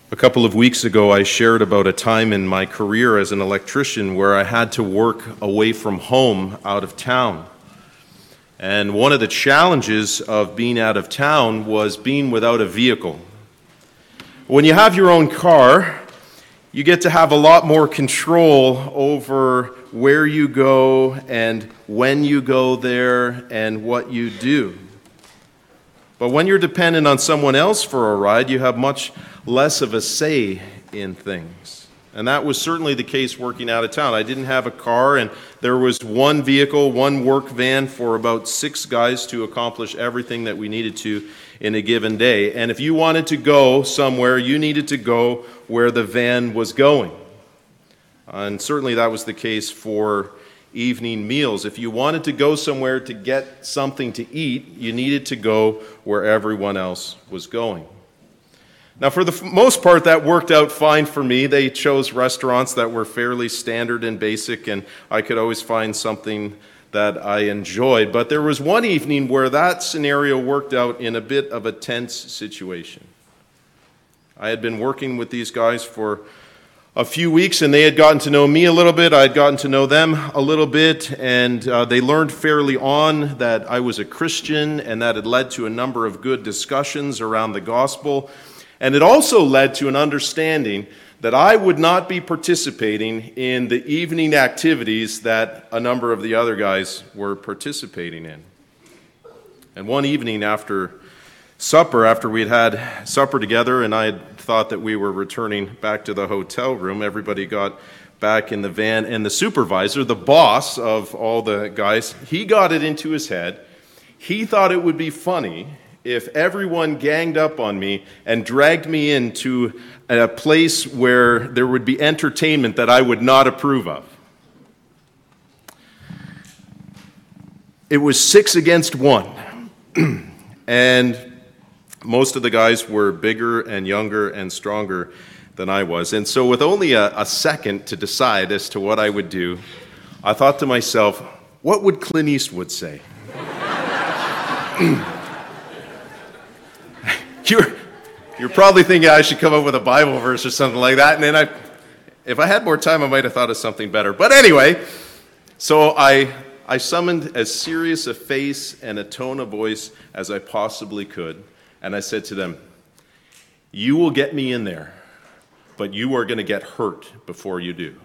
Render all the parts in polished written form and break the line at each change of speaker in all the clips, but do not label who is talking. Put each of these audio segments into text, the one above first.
A couple of weeks ago, I shared about a time in my career as an electrician where I had to work away from home out of town. And one of the challenges of being out of town was being without a vehicle. When you have your own car, you get to have a lot more control over where you go and when you go there and what you do. But when you're dependent on someone else for a ride, you have much less of a say in things. And that was certainly the case working out of town. I didn't have a car, and there was one vehicle, one work van for about 6 guys to accomplish everything that we needed to in a given day. And if you wanted to go somewhere, you needed to go where the van was going. And certainly that was the case for evening meals. If you wanted to go somewhere to get something to eat, you needed to go where everyone else was going. Now, for the most part, that worked out fine for me. They chose restaurants that were fairly standard and basic, and I could always find something that I enjoyed. But there was one evening where that scenario worked out in a bit of a tense situation. I had been working with these guys for a few weeks, and they had gotten to know me a little bit. I had gotten to know them a little bit, and they learned fairly on that I was a Christian, and that had led to a number of good discussions around the gospel. And it also led to an understanding that I would not be participating in the evening activities that a number of the other guys were participating in. And one evening after supper, after we'd had supper together and I had thought that we were returning back to the hotel room, everybody got back in the van, and the supervisor, the boss of all the guys, he got it into his head. He thought it would be funny if everyone ganged up on me and dragged me into a place where there would be entertainment that I would not approve of. It was 6 against 1. And most of the guys were bigger and younger and stronger than I was. And so with only a second to decide as to what I would do, I thought to myself, what would Clint Eastwood say? You're probably thinking I should come up with a Bible verse or something like that, and then if I had more time, I might have thought of something better. But anyway, so I summoned as serious a face and a tone of voice as I possibly could, and I said to them, "You will get me in there, but you are going to get hurt before you do."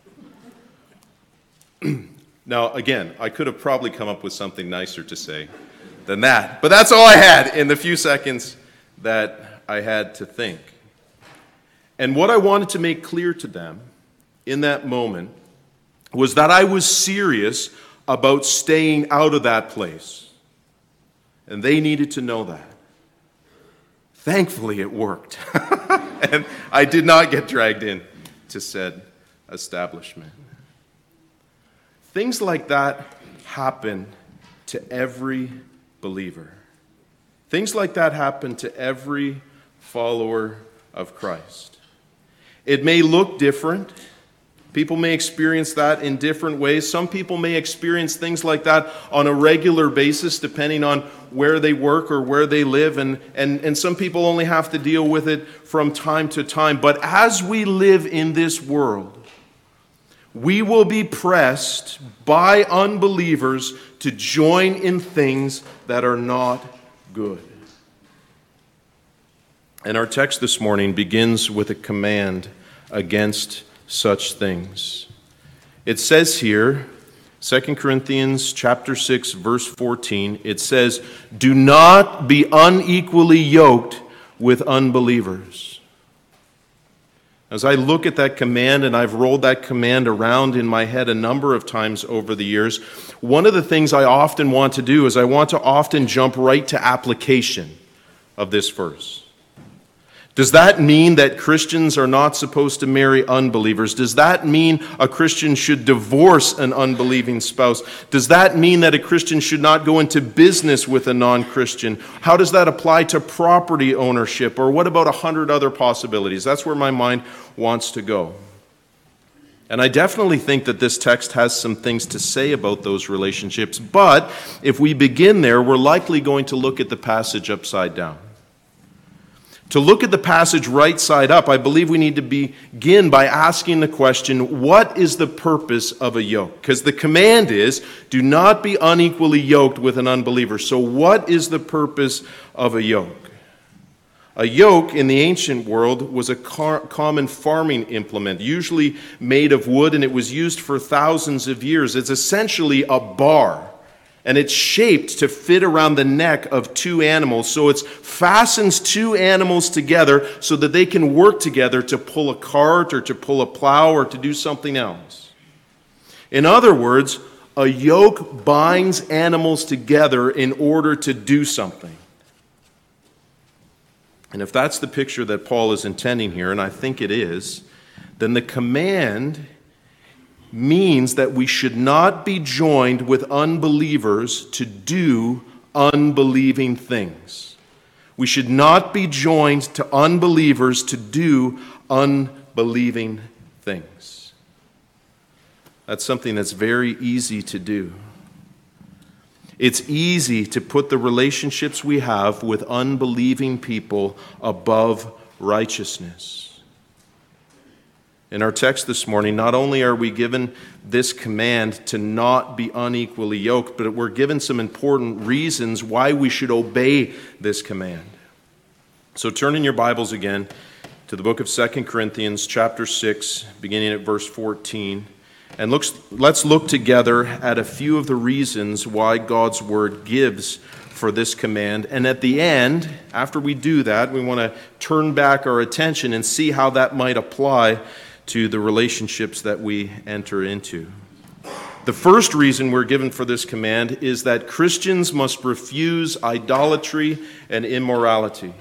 Now, again, I could have probably come up with something nicer to say than that, but that's all I had in the few seconds that I had to think. And what I wanted to make clear to them in that moment was that I was serious about staying out of that place. And they needed to know that. Thankfully, it worked. And I did not get dragged in to said establishment. Things like that happen to every believer. Things like that happen to every follower of Christ. It may look different. People may experience that in different ways. Some people may experience things like that on a regular basis, depending on where they work or where they live. And some people only have to deal with it from time to time. But as we live in this world, we will be pressed by unbelievers to join in things that are not good. And our text this morning begins with a command against such things. It says here, 2 Corinthians chapter 6, verse 14, it says, "Do not be unequally yoked with unbelievers." As I look at that command, and I've rolled that command around in my head a number of times over the years, one of the things I often want to do is I want to often jump right to application of this verse. Does that mean that Christians are not supposed to marry unbelievers? Does that mean a Christian should divorce an unbelieving spouse? Does that mean that a Christian should not go into business with a non-Christian? How does that apply to property ownership? Or what about 100 other possibilities? That's where my mind wants to go. And I definitely think that this text has some things to say about those relationships. But if we begin there, we're likely going to look at the passage upside down. To look at the passage right side up, I believe we need to begin by asking the question, what is the purpose of a yoke? Because the command is, do not be unequally yoked with an unbeliever. So what is the purpose of a yoke? A yoke in the ancient world was a common farming implement, usually made of wood, and it was used for thousands of years. It's essentially a bar. And it's shaped to fit around the neck of two animals. So it fastens two animals together so that they can work together to pull a cart or to pull a plow or to do something else. In other words, a yoke binds animals together in order to do something. And if that's the picture that Paul is intending here, and I think it is, then the command means that we should not be joined with unbelievers to do unbelieving things. We should not be joined to unbelievers to do unbelieving things. That's something that's very easy to do. It's easy to put the relationships we have with unbelieving people above righteousness. In our text this morning, not only are we given this command to not be unequally yoked, but we're given some important reasons why we should obey this command. So turn in your Bibles again to the book of 2 Corinthians chapter 6, beginning at verse 14. And let's look together at a few of the reasons why God's word gives for this command. And at the end, after we do that, we want to turn back our attention and see how that might apply to the relationships that we enter into. The first reason we're given for this command is that Christians must refuse idolatry and immorality.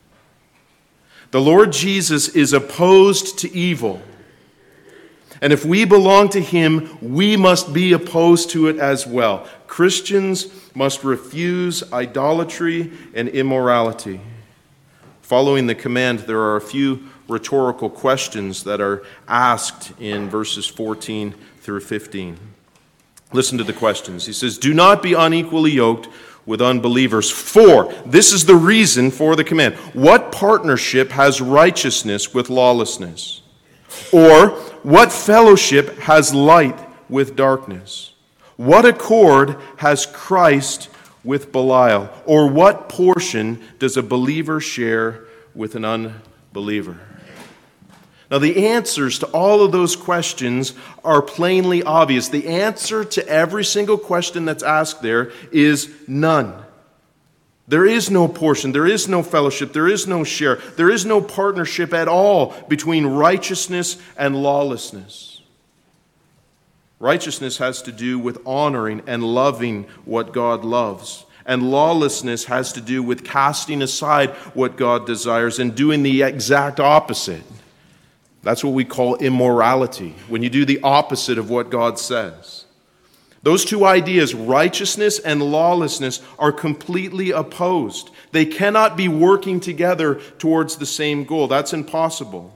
The Lord Jesus is opposed to evil. And if we belong to him, we must be opposed to it as well. Christians must refuse idolatry and immorality. Following the command, there are a few rhetorical questions that are asked in verses 14 through 15. Listen to the questions. He says, do not be unequally yoked with unbelievers. For, this is the reason for the command. What partnership has righteousness with lawlessness? Or, what fellowship has light with darkness? What accord has Christ with Belial? Or what portion does a believer share with an unbeliever? Now, the answers to all of those questions are plainly obvious. The answer to every single question that's asked there is none. There is no portion, there is no fellowship, there is no share, there is no partnership at all between righteousness and lawlessness. Righteousness has to do with honoring and loving what God loves. And lawlessness has to do with casting aside what God desires and doing the exact opposite. That's what we call immorality, when you do the opposite of what God says. Those two ideas, righteousness and lawlessness, are completely opposed. They cannot be working together towards the same goal. That's impossible.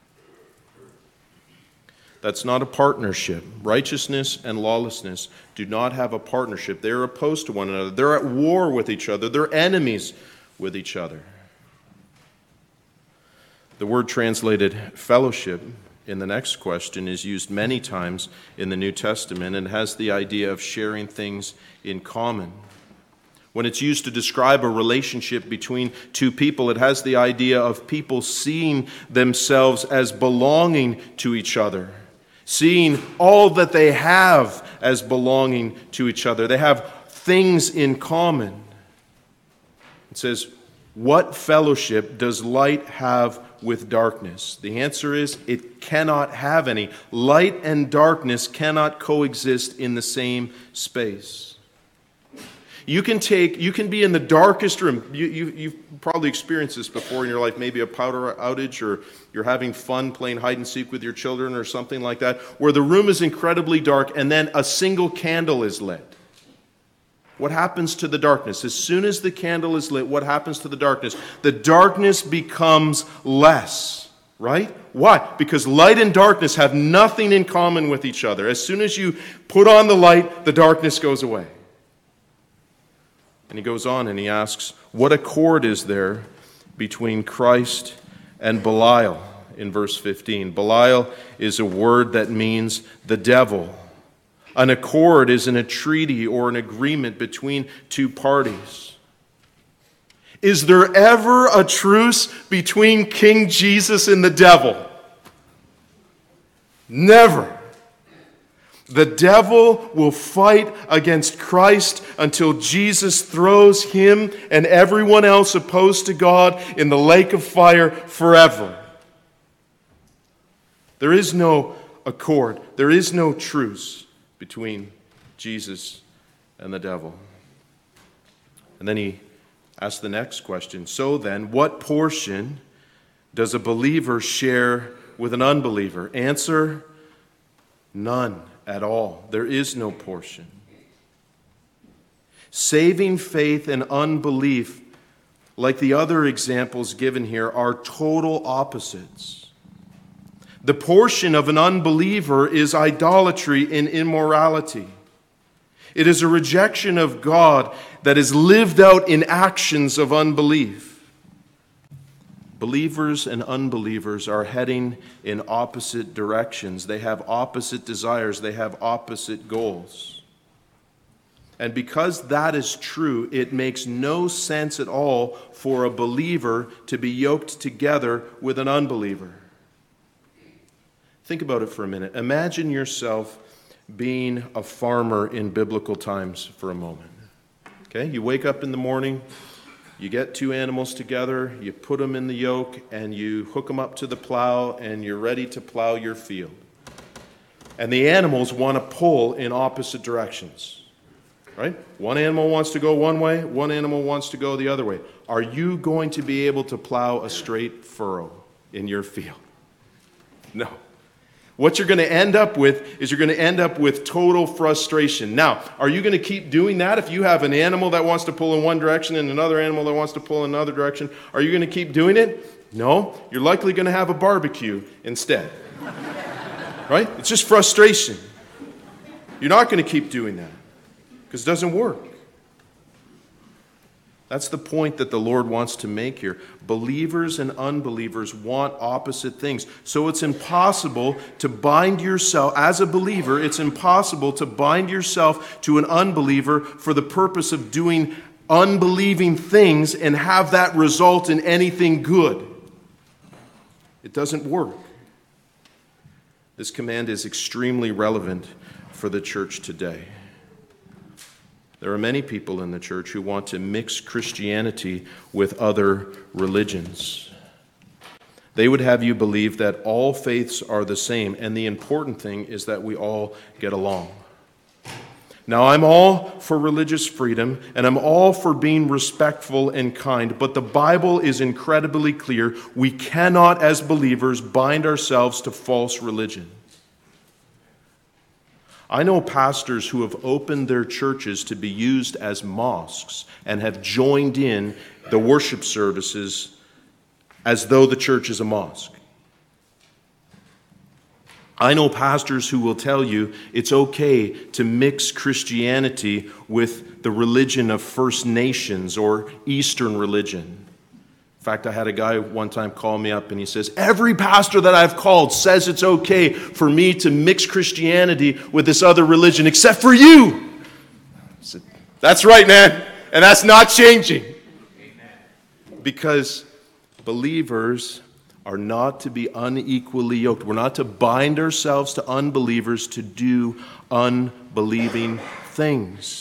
That's not a partnership. Righteousness and lawlessness do not have a partnership. They're opposed to one another. They're at war with each other. They're enemies with each other. The word translated fellowship in the next question is used many times in the New Testament and has the idea of sharing things in common. When it's used to describe a relationship between two people, it has the idea of people seeing themselves as belonging to each other, seeing all that they have as belonging to each other. They have things in common. It says, what fellowship does light have with darkness? The answer is it cannot have any. Light and darkness cannot coexist in the same space. You can be in the darkest room. You've probably experienced this before in your life, maybe a power outage, or you're having fun playing hide and seek with your children or something like that, where the room is incredibly dark and then a single candle is lit. What happens to the darkness? As soon as the candle is lit, what happens to the darkness? The darkness becomes less, right? Why? Because light and darkness have nothing in common with each other. As soon as you put on the light, the darkness goes away. And he goes on and he asks, what accord is there between Christ and Belial in verse 15. Belial is a word that means the devil. An accord is in a treaty or an agreement between two parties. Is there ever a truce between King Jesus and the devil? Never. The devil will fight against Christ until Jesus throws him and everyone else opposed to God in the lake of fire forever. There is no accord. There is no truce between Jesus and the devil. And then he asks the next question. So then, what portion does a believer share with an unbeliever? Answer, none at all. There is no portion. Saving faith and unbelief, like the other examples given here, are total opposites. The portion of an unbeliever is idolatry and immorality. It is a rejection of God that is lived out in actions of unbelief. Believers and unbelievers are heading in opposite directions. They have opposite desires. They have opposite goals. And because that is true, it makes no sense at all for a believer to be yoked together with an unbeliever. Think about it for a minute. Imagine yourself being a farmer in biblical times for a moment. Okay, you wake up in the morning, you get two animals together, you put them in the yoke, and you hook them up to the plow, and you're ready to plow your field. And the animals want to pull in opposite directions, right? One animal wants to go one way, one animal wants to go the other way. Are you going to be able to plow a straight furrow in your field? No. What you're going to end up with is you're going to end up with total frustration. Now, are you going to keep doing that if you have an animal that wants to pull in one direction and another animal that wants to pull in another direction? Are you going to keep doing it? No. You're likely going to have a barbecue instead. Right? It's just frustration. You're not going to keep doing that because it doesn't work. That's the point that the Lord wants to make here. Believers and unbelievers want opposite things. So it's impossible to bind yourself, as a believer, it's impossible to bind yourself to an unbeliever for the purpose of doing unbelieving things and have that result in anything good. It doesn't work. This command is extremely relevant for the church today. There are many people in the church who want to mix Christianity with other religions. They would have you believe that all faiths are the same, and the important thing is that we all get along. Now, I'm all for religious freedom, and I'm all for being respectful and kind, but the Bible is incredibly clear. We cannot, as believers, bind ourselves to false religion. I know pastors who have opened their churches to be used as mosques and have joined in the worship services as though the church is a mosque. I know pastors who will tell you it's okay to mix Christianity with the religion of First Nations or Eastern religion. In fact, I had a guy one time call me up and he says, every pastor that I've called says it's okay for me to mix Christianity with this other religion except for you. I said, that's right, man. And that's not changing. Amen. Because believers are not to be unequally yoked. We're not to bind ourselves to unbelievers to do unbelieving things.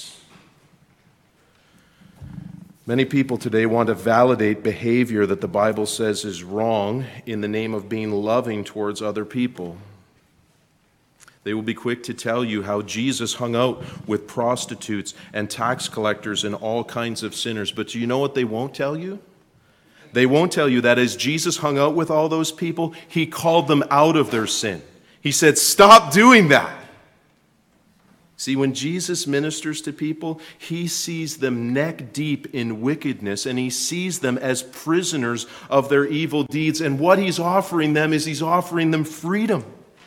Many people today want to validate behavior that the Bible says is wrong in the name of being loving towards other people. They will be quick to tell you how Jesus hung out with prostitutes and tax collectors and all kinds of sinners. But do you know what they won't tell you? They won't tell you that as Jesus hung out with all those people, he called them out of their sin. He said, stop doing that. See, when Jesus ministers to people, he sees them neck deep in wickedness, and he sees them as prisoners of their evil deeds. And what he's offering them is he's offering them freedom.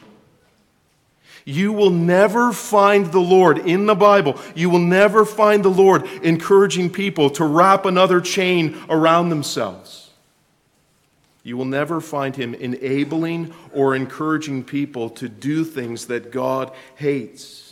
You will never find the Lord in the Bible. You will never find the Lord encouraging people to wrap another chain around themselves. You will never find him enabling or encouraging people to do things that God hates.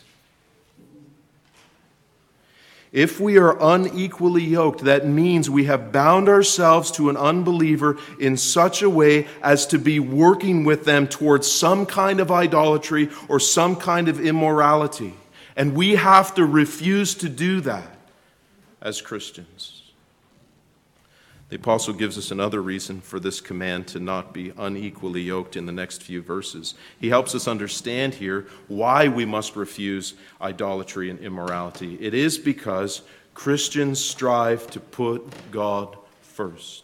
If we are unequally yoked, that means we have bound ourselves to an unbeliever in such a way as to be working with them towards some kind of idolatry or some kind of immorality. And we have to refuse to do that as Christians. The apostle gives us another reason for this command to not be unequally yoked in the next few verses. He helps us understand here why we must refuse idolatry and immorality. It is because Christians strive to put God first.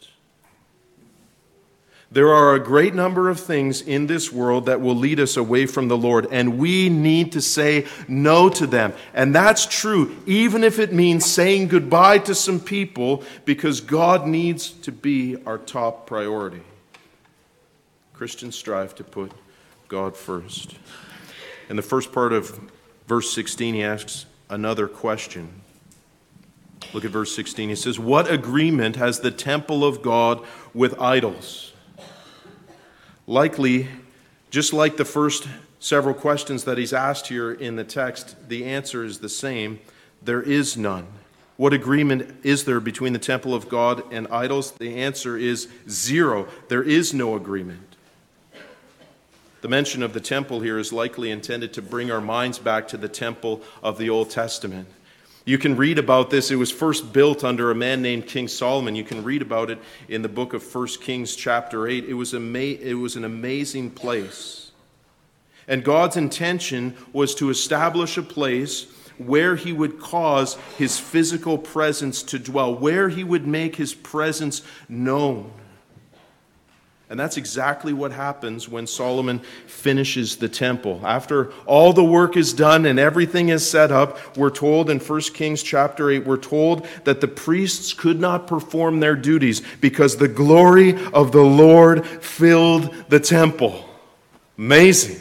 There are a great number of things in this world that will lead us away from the Lord, and we need to say no to them. And that's true, even if it means saying goodbye to some people, because God needs to be our top priority. Christians strive to put God first. In the first part of verse 16, he asks another question. Look at verse 16. He says, "What agreement has the temple of God with idols?" Likely, just like the first several questions that he's asked here in the text, the answer is the same. There is none. What agreement is there between the temple of God and idols? The answer is zero. There is no agreement. The mention of the temple here is likely intended to bring our minds back to the temple of the Old Testament. You can read about this. It was first built under a man named King Solomon. You can read about it in the book of 1 Kings chapter 8. It was an amazing place. And God's intention was to establish a place where he would cause his physical presence to dwell, where he would make his presence known. And that's exactly what happens when Solomon finishes the temple. After all the work is done and everything is set up, we're told in 1 Kings chapter 8, we're told that the priests could not perform their duties because the glory of the Lord filled the temple. Amazing.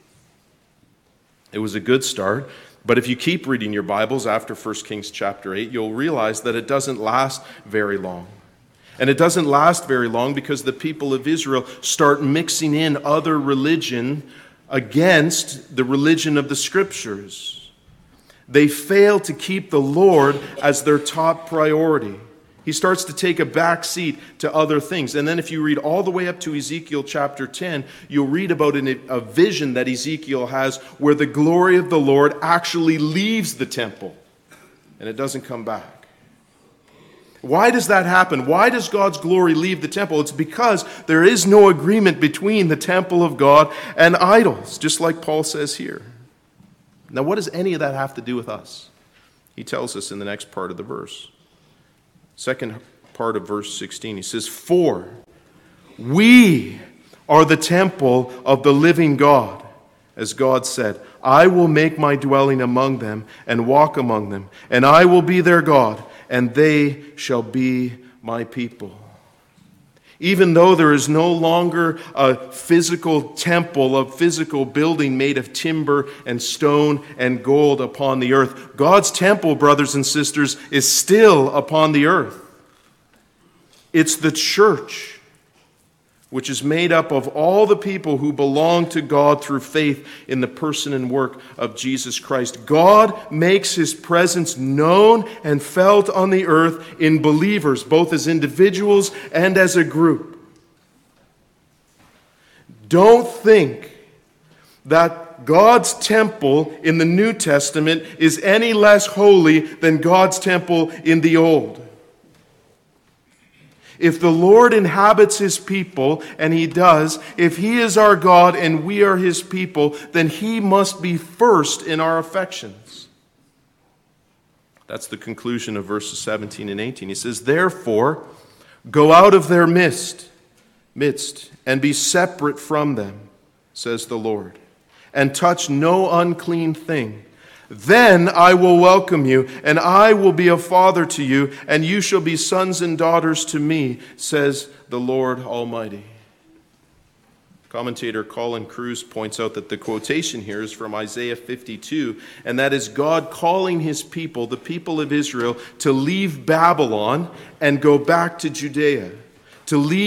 It was a good start. But if you keep reading your Bibles after 1 Kings chapter 8, you'll realize that it doesn't last very long. And it doesn't last very long because the people of Israel start mixing in other religion against the religion of the Scriptures. They fail to keep the Lord as their top priority. He starts to take a back seat to other things. And then if you read all the way up to Ezekiel chapter 10, you'll read about a vision that Ezekiel has where the glory of the Lord actually leaves the temple and it doesn't come back. Why does that happen? Why does God's glory leave the temple? It's because there is no agreement between the temple of God and idols, just like Paul says here. Now, what does any of that have to do with us? He tells us in the next part of the verse. Second part of verse 16, he says, "For we are the temple of the living God. As God said, I will make my dwelling among them and walk among them, and I will be their God, and they shall be my people." Even though there is no longer a physical temple, a physical building made of timber and stone and gold upon the earth, God's temple, brothers and sisters, is still upon the earth. It's the church, which is made up of all the people who belong to God through faith in the person and work of Jesus Christ. God makes his presence known and felt on the earth in believers, both as individuals and as a group. Don't think that God's temple in the New Testament is any less holy than God's temple in the Old. If the Lord inhabits his people, and he does, if he is our God and we are his people, then he must be first in our affections. That's the conclusion of verses 17 and 18. He says, "Therefore, go out of their midst, and be separate from them, says the Lord, and touch no unclean thing. Then I will welcome you, and I will be a father to you, and you shall be sons and daughters to me, says the Lord Almighty." Commentator Colin Kruse points out that the quotation here is from Isaiah 52, and that is God calling his people, the people of Israel, to leave Babylon and go back to Judea, to leave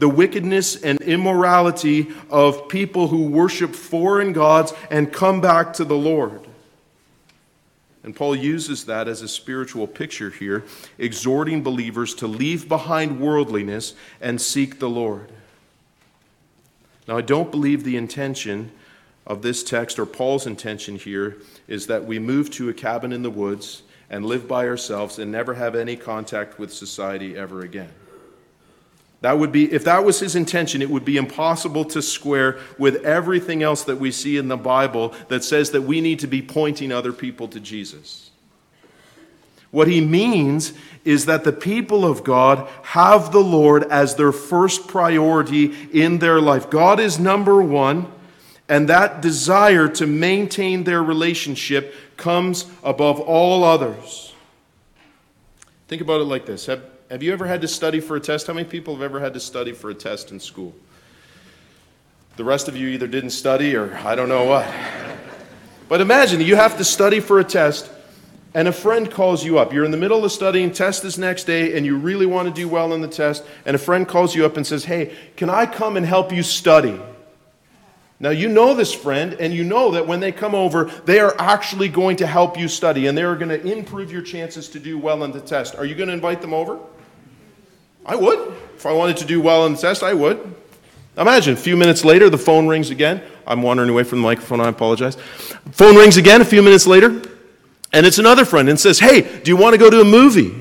the wickedness and immorality of people who worship foreign gods and come back to the Lord. And Paul uses that as a spiritual picture here, exhorting believers to leave behind worldliness and seek the Lord. Now, I don't believe the intention of this text, or Paul's intention here, is that we move to a cabin in the woods and live by ourselves and never have any contact with society ever again. That would be, if that was his intention, it would be impossible to square with everything else that we see in the Bible that says that we need to be pointing other people to Jesus. What he means is that the people of God have the Lord as their first priority in their life. God is number one, and that desire to maintain their relationship comes above all others. Think about it like this. Have you ever had to study for a test? How many people have ever had to study for a test in school? The rest of you either didn't study or I don't know what. But imagine you have to study for a test and a friend calls you up. You're in the middle of studying, test is next day, and you really want to do well on the test, and a friend calls you up and says, "Hey, can I come and help you study?" Now, you know this friend, and you know that when they come over, they are actually going to help you study, and they are going to improve your chances to do well on the test. Are you going to invite them over? I would. If I wanted to do well on the test, I would. Imagine, a few minutes later, the phone rings again. I'm wandering away from the microphone, I apologize. Phone rings again a few minutes later, and it's another friend, and says, "Hey, do you want to go to a movie?"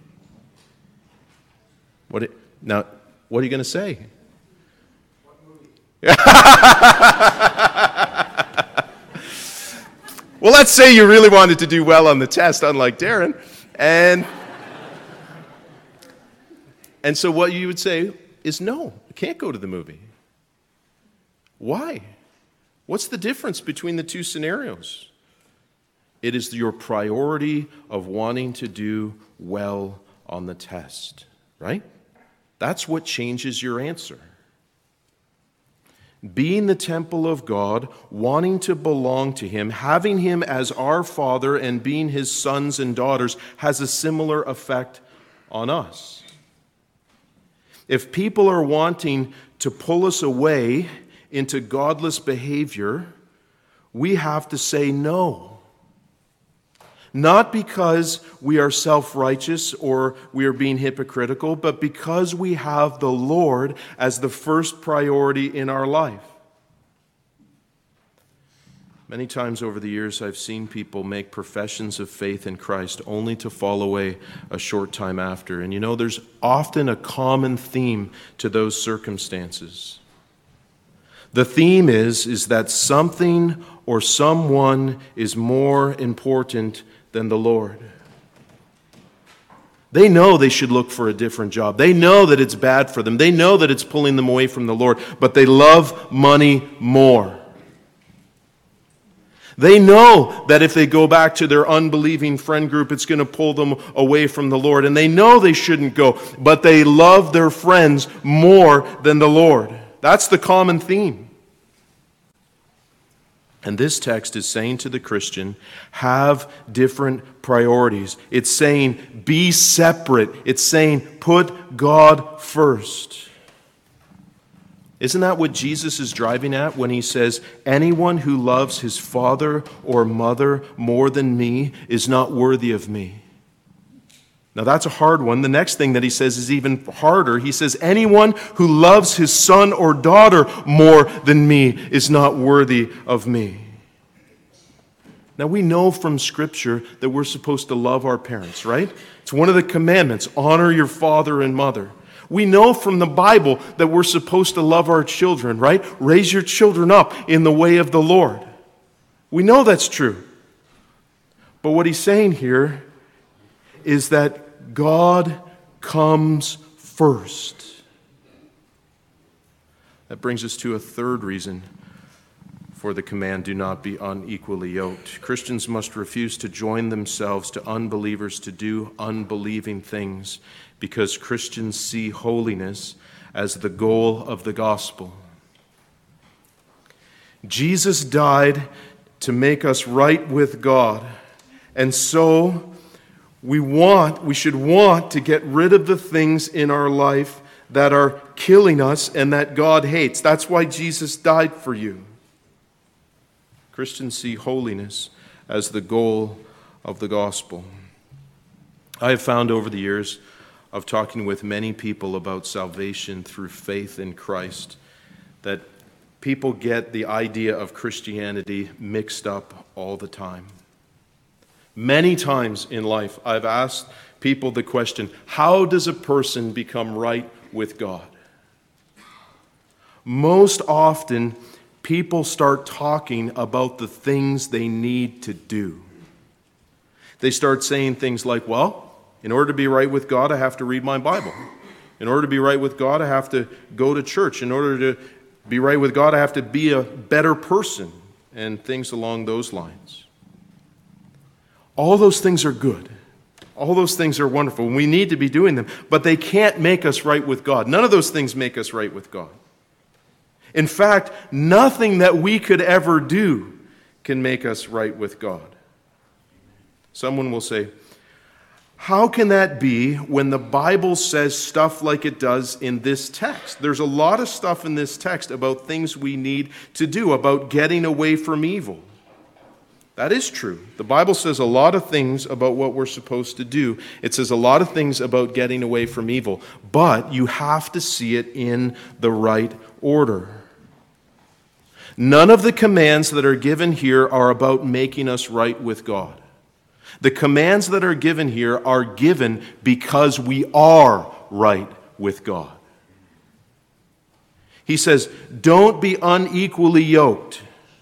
Now, what are you going to say? What movie? Well, let's say you really wanted to do well on the test, unlike Darren, and so what you would say is, "No, I can't go to the movie." Why? What's the difference between the two scenarios? It is your priority of wanting to do well on the test, right? That's what changes your answer. Being the temple of God, wanting to belong to Him, having Him as our Father and being His sons and daughters has a similar effect on us. If people are wanting to pull us away into godless behavior, we have to say no. Not because we are self-righteous or we are being hypocritical, but because we have the Lord as the first priority in our life. Many times over the years, I've seen people make professions of faith in Christ only to fall away a short time after. And you know, there's often a common theme to those circumstances. The theme is that something or someone is more important than the Lord. They know they should look for a different job. They know that it's bad for them. They know that it's pulling them away from the Lord, but they love money more. They know that if they go back to their unbelieving friend group, it's going to pull them away from the Lord. And they know they shouldn't go, but they love their friends more than the Lord. That's the common theme. And this text is saying to the Christian, have different priorities. It's saying, be separate. It's saying, put God first. Isn't that what Jesus is driving at when he says, anyone who loves his father or mother more than me is not worthy of me? Now that's a hard one. The next thing that he says is even harder. He says, anyone who loves his son or daughter more than me is not worthy of me. Now we know from Scripture that we're supposed to love our parents, right? It's one of the commandments, honor your father and mother. We know from the Bible that we're supposed to love our children, right? Raise your children up in the way of the Lord. We know that's true. But what he's saying here is that God comes first. That brings us to a third reason for the command, do not be unequally yoked. Christians must refuse to join themselves to unbelievers to do unbelieving things, because Christians see holiness as the goal of the gospel. Jesus died to make us right with God, and so we should want to get rid of the things in our life that are killing us and that God hates. That's why Jesus died for you. Christians see holiness as the goal of the gospel. I have found over the years of talking with many people about salvation through faith in Christ that people get the idea of Christianity mixed up all the time. Many times in life, I've asked people the question, how does a person become right with God? Most often, people start talking about the things they need to do. They start saying things like, well, in order to be right with God, I have to read my Bible. In order to be right with God, I have to go to church. In order to be right with God, I have to be a better person, and things along those lines. All those things are good. All those things are wonderful. We need to be doing them, but they can't make us right with God. None of those things make us right with God. In fact, nothing that we could ever do can make us right with God. Someone will say, how can that be when the Bible says stuff like it does in this text? There's a lot of stuff in this text about things we need to do, about getting away from evil. That is true. The Bible says a lot of things about what we're supposed to do. It says a lot of things about getting away from evil, but you have to see it in the right order. None of the commands that are given here are about making us right with God. The commands that are given here are given because we are right with God. He says, don't be unequally yoked.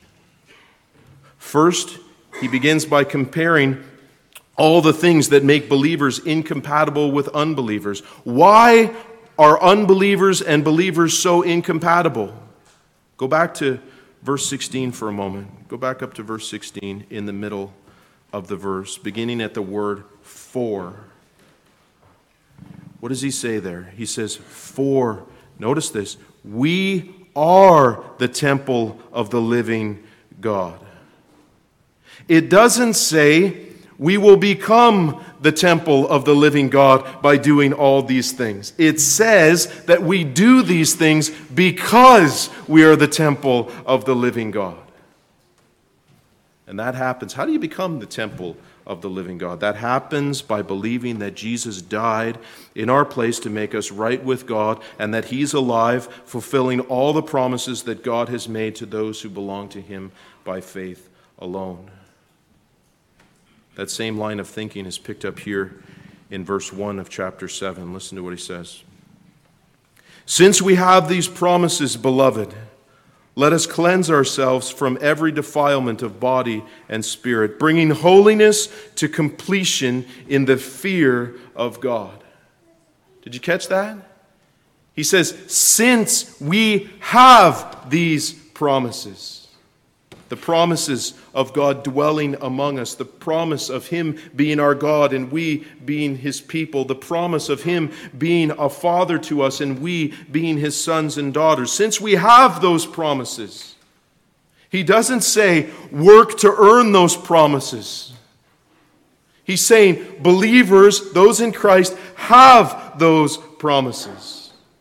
First, he begins by comparing all the things that make believers incompatible with unbelievers. Why are unbelievers and believers so incompatible? Go back to verse 16 for a moment. Go back up to verse 16 in the middle of the verse, beginning at the word for. What does he say there? He says, for, notice this, we are the temple of the living God. It doesn't say we will become the temple of the living God by doing all these things. It says that we do these things because we are the temple of the living God. And that happens. How do you become the temple of the living God? That happens by believing that Jesus died in our place to make us right with God, and that He's alive, fulfilling all the promises that God has made to those who belong to Him by faith alone. That same line of thinking is picked up here in verse 1 of chapter 7. Listen to what he says. Since we have these promises, beloved, let us cleanse ourselves from every defilement of body and spirit, bringing holiness to completion in the fear of God. Did you catch that? He says, since we have these promises. The promises of God dwelling among us, the promise of Him being our God and we being His people, the promise of Him being a father to us and we being His sons and daughters. Since we have those promises, He doesn't say work to earn those promises. He's saying believers, those in Christ, have those promises.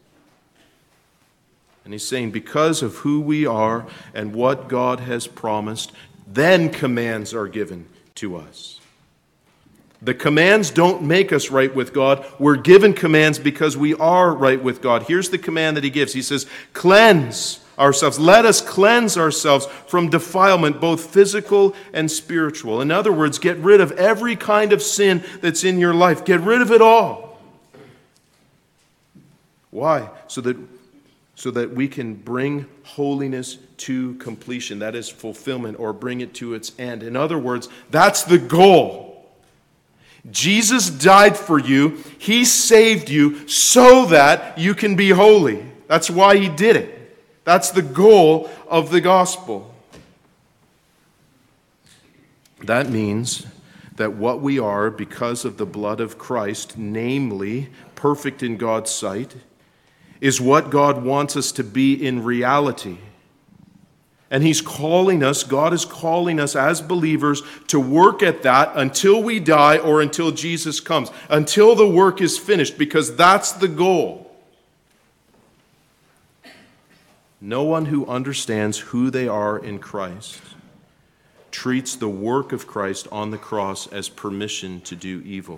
And he's saying because of who we are and what God has promised, then commands are given to us. The commands don't make us right with God. We're given commands because we are right with God. Here's the command that he gives. He says, cleanse ourselves. Let us cleanse ourselves from defilement, both physical and spiritual. In other words, get rid of every kind of sin that's in your life. Get rid of it all. Why? So that we can bring holiness to completion. That is fulfillment, or bring it to its end. In other words, that's the goal. Jesus died for you. He saved you so that you can be holy. That's why He did it. That's the goal of the gospel. That means that what we are because of the blood of Christ, namely perfect in God's sight, is what God wants us to be in reality. And He's calling us, God is calling us as believers to work at that until we die or until Jesus comes, until the work is finished, because that's the goal. no one who understands who they are in Christ treats the work of Christ on the cross as permission to do evil.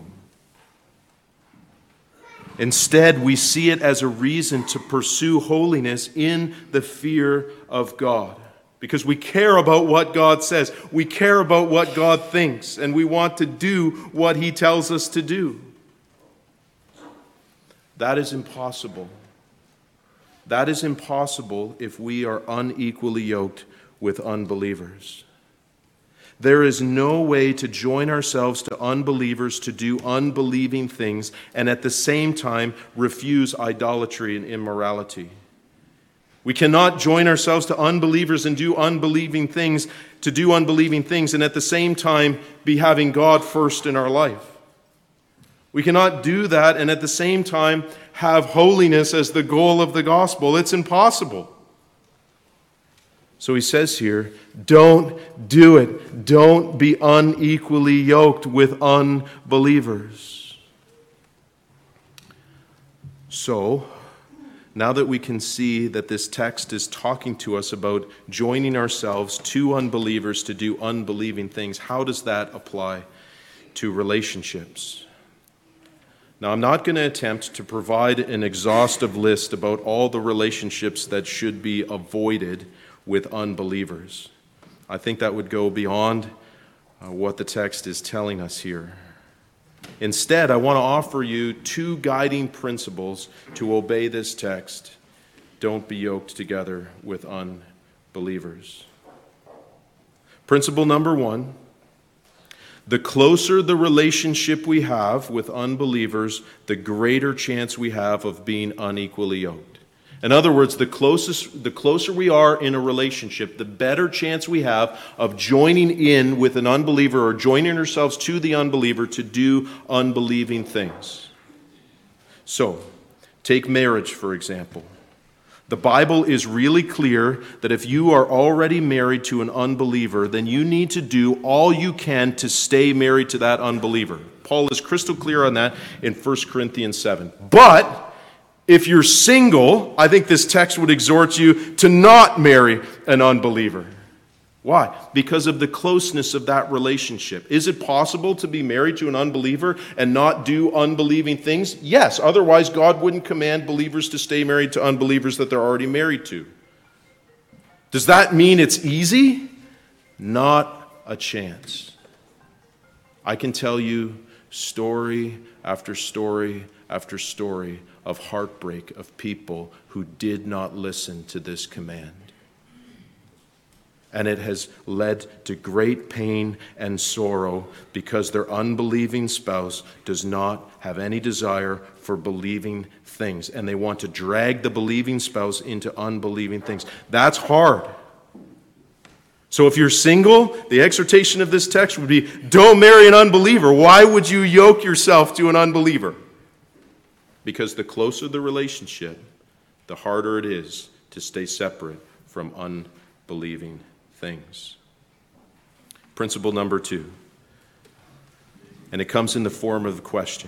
Instead, we see it as a reason to pursue holiness in the fear of God. Because we care about what God says. We care about what God thinks. And we want to do what He tells us to do. That is impossible. That is impossible if we are unequally yoked with unbelievers. There is no way to join ourselves to unbelievers to do unbelieving things and at the same time refuse idolatry and immorality. We cannot join ourselves to unbelievers and do unbelieving things, and at the same time be having God first in our life. We cannot do that and at the same time have holiness as the goal of the gospel. It's impossible. So he says here, don't do it. Don't be unequally yoked with unbelievers. So, now that we can see that this text is talking to us about joining ourselves to unbelievers to do unbelieving things, how does that apply to relationships? Now, I'm not going to attempt to provide an exhaustive list about all the relationships that should be avoided with unbelievers. I think that would go beyond what the text is telling us here. Instead, I want to offer you two guiding principles to obey this text. Don't be yoked together with unbelievers. Principle number one, the closer the relationship we have with unbelievers, the greater chance we have of being unequally yoked. In other words, the closer we are in a relationship, the better chance we have of joining in with an unbeliever or joining ourselves to the unbeliever to do unbelieving things. So, take marriage, for example. The Bible is really clear that if you are already married to an unbeliever, then you need to do all you can to stay married to that unbeliever. Paul is crystal clear on that in 1 Corinthians 7. But if you're single, I think this text would exhort you to not marry an unbeliever. Why? Because of the closeness of that relationship. Is it possible to be married to an unbeliever and not do unbelieving things? Yes. Otherwise, God wouldn't command believers to stay married to unbelievers that they're already married to. Does that mean it's easy? Not a chance. I can tell you story after story after story of heartbreak of people who did not listen to this command. And it has led to great pain and sorrow because their unbelieving spouse does not have any desire for believing things. And they want to drag the believing spouse into unbelieving things. That's hard. So if you're single, the exhortation of this text would be, don't marry an unbeliever. Why would you yoke yourself to an unbeliever? Because the closer the relationship, the harder it is to stay separate from unbelieving things. Principle number two, and it comes in the form of a question.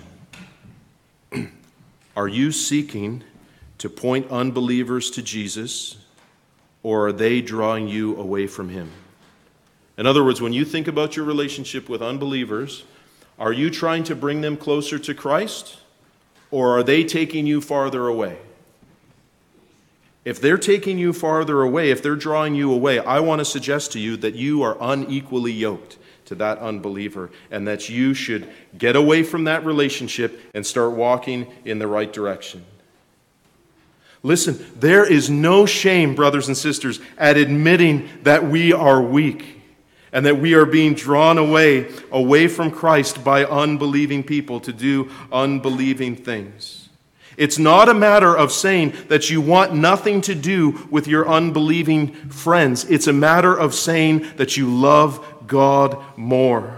Are you seeking to point unbelievers to Jesus, or are they drawing you away from Him? In other words, when you think about your relationship with unbelievers, are you trying to bring them closer to Christ? Or are they taking you farther away? If they're taking you farther away, if they're drawing you away, I want to suggest to you that you are unequally yoked to that unbeliever and that you should get away from that relationship and start walking in the right direction. Listen, there is no shame, brothers and sisters, at admitting that we are weak and that we are being drawn away from Christ by unbelieving people to do unbelieving things. It's not a matter of saying that you want nothing to do with your unbelieving friends. It's a matter of saying that you love God more.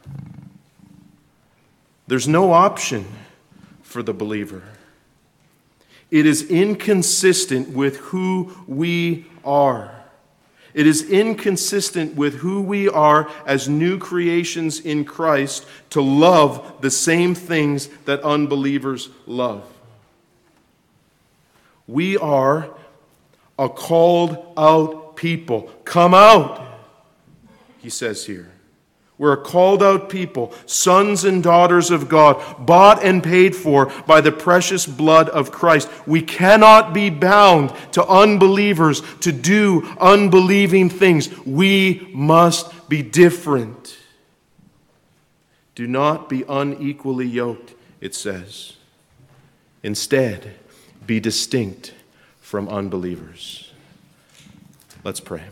There's no option for the believer. It is inconsistent with who we are. It is inconsistent with who we are as new creations in Christ to love the same things that unbelievers love. We are a called out people. Come out, he says here. We're a called out people, sons and daughters of God, bought and paid for by the precious blood of Christ. We cannot be bound to unbelievers to do unbelieving things. We must be different. Do not be unequally yoked, it says. Instead, be distinct from unbelievers. Let's pray.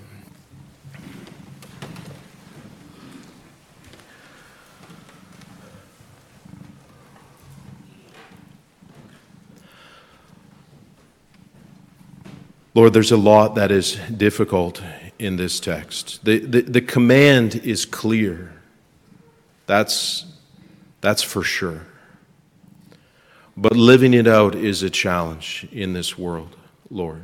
Lord, there's a lot that is difficult in this text. The command is clear. That's for sure. But living it out is a challenge in this world, Lord.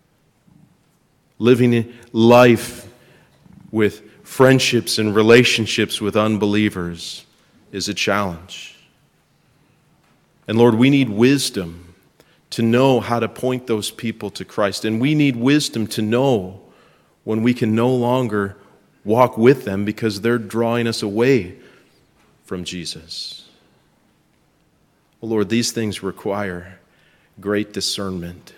Living life with friendships and relationships with unbelievers is a challenge. And Lord, we need wisdom to know how to point those people to Christ. And we need wisdom to know when we can no longer walk with them because they're drawing us away from Jesus. Oh Lord, these things require great discernment.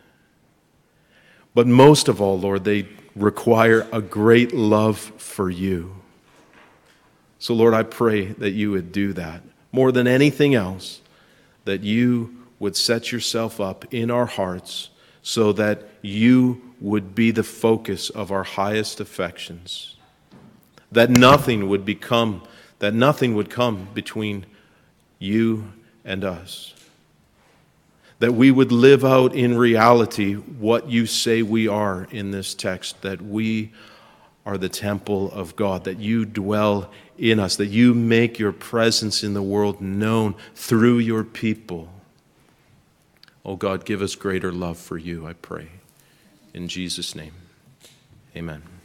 But most of all, Lord, they require a great love for you. So Lord, I pray that you would do that. More than anything else, that you would set yourself up in our hearts so that you would be the focus of our highest affections. That nothing would come between you and us. That we would live out in reality what you say we are in this text, that we are the temple of God, that you dwell in us, that you make your presence in the world known through your people. Oh God, give us greater love for you, I pray. In Jesus' name, amen.